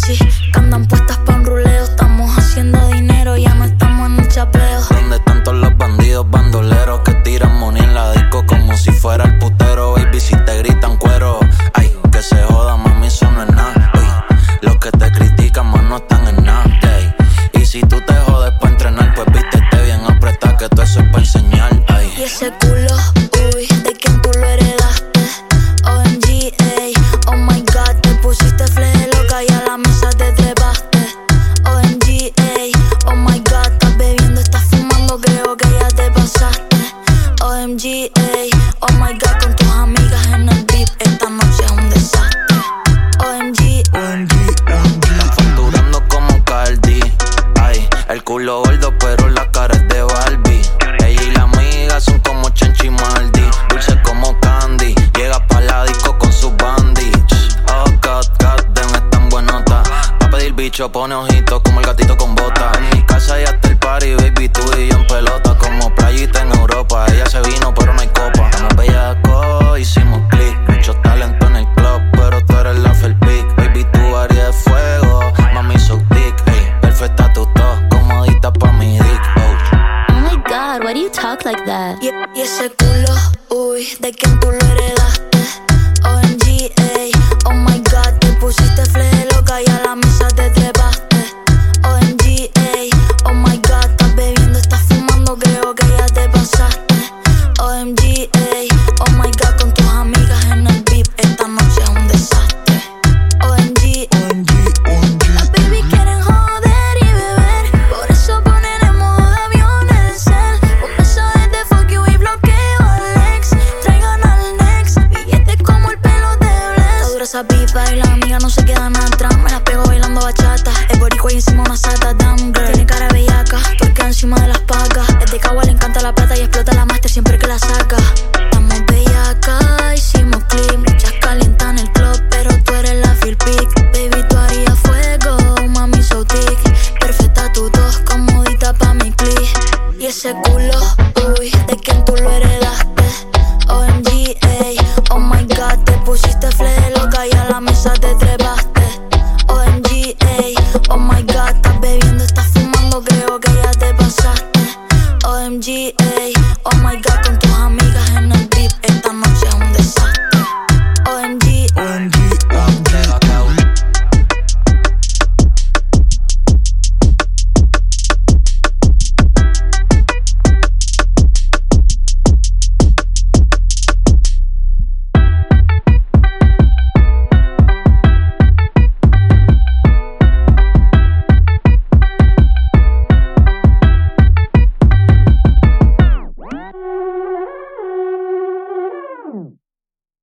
Gucci, que andan puestas pa' un ruleo. Estamos haciendo dinero, ya no estamos en un chapeo. ¿Dónde están todos los bandidos bandoleros que tiran money en la disco como si fuera el putero? Baby, si te gritan cuero, ay, que se joda, mami, eso no es nada. Los que te critican, más no están en nada. Y si tú te jodes pa' entrenar, pues vístete bien apretada, que todo eso es pa' enseñar. Ay. Y ese culo, uy, ¿de quién tú lo heredaste? OMG, ey, oh my God, te pusiste fleje loca y a la mesa te trepaste. OMG, ey, oh my God, estás bebiendo, estás fumando, creo que ya te pasaste. OMG, ey, oh my God, con tus amigas en el VIP, esta noche es un desastre. OMG, Están facturando como Cardi. Ay, el culo gordo pero la cara es de Barbie. Ella y la amiga son como Chenchi y Maldi. Dulce como Candy, llega pa' la disco con su bandy. Oh God, damn, es tan buenota. Pa' pedir bicho pone ojitos como el gatito con bota. En mi casa ya está el party, baby, tú y yo en pelota. Como playita en Europa, ella se vino pero no hay copa. Como bellaco, hicimos click. Mucho talento en el club, pero tú eres la Felpic. Baby, tú harías de fuego, mami, so thick. Ey, perfecta tu tos, comodita pa' mi dick. Oh my God, why do you talk like that? y ese culo, uy, ¿de quién tú lo heredaste? OMG, ey, oh my God, te pusiste fleje loca y a la mesa te trepaste. OMG, ey, oh my God, estás bebiendo, estás fumando, creo que ya te pasaste. OMG, ey, oh my God, con tus amigas en el VIP, esta noche es un desastre. OMG, las baby quieren joder y beber, por eso ponen en modo de avión el cel. Con mensajes de fuck you y bloqueo al ex. Traigan al next, billetes como el pelo de Bless. Está dura esa pipa y las amigas no se quedan atrás. Me las pego bailando bachata, el boricua y encima una sata.